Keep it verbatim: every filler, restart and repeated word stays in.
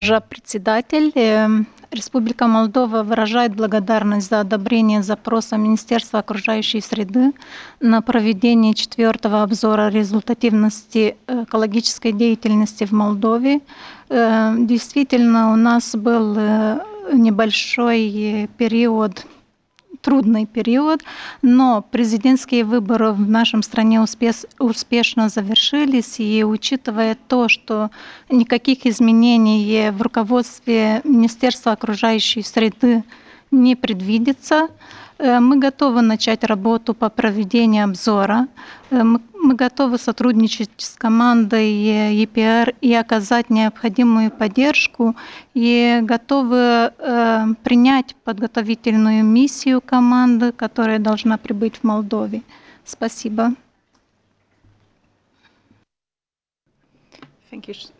Госпожа председатель, э, Республика Молдова выражает благодарность за одобрение запроса Министерства окружающей среды на проведение четвертого обзора результативности экологической деятельности в Молдове. Э, Действительно, у нас был э, небольшой период, трудный период, но президентские выборы в нашем стране успес- успешно завершились, и учитывая то, что никаких изменений в руководстве Министерства окружающей среды не предвидится, э, мы готовы начать работу по проведению обзора. Э, Мы мы готовы сотрудничать с командой э, E P R и оказать необходимую поддержку, и готовы э, принять подготовительную миссию команды, которая должна прибыть в Молдове. Спасибо. Thank you.